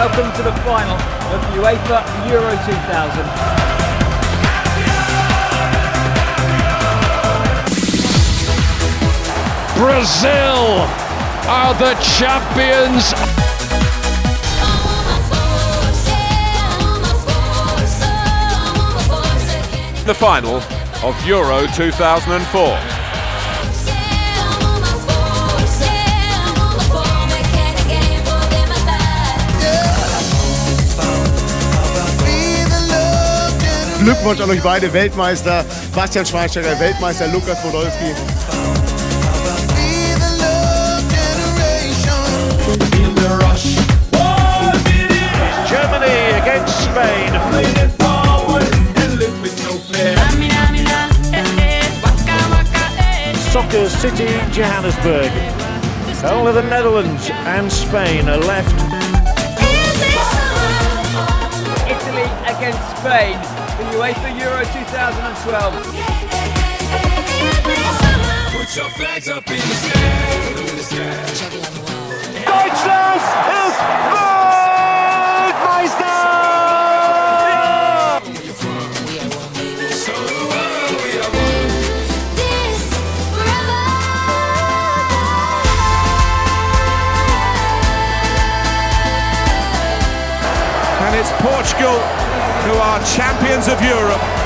Welcome to the final of UEFA Euro 2000. Brazil are the champions. The final of Euro 2004. Glückwunsch an euch beide, Weltmeister, Bastian Schweinsteiger, Weltmeister Lukas Podolski. Germany against Spain. Soccer City, Johannesburg. Only the Netherlands and Spain are left. Italy against Spain for UEFA Euro 2012. Put your flags up in the sky. Deutschland ist Weltmeister! And it's Portugal who are champions of Europe.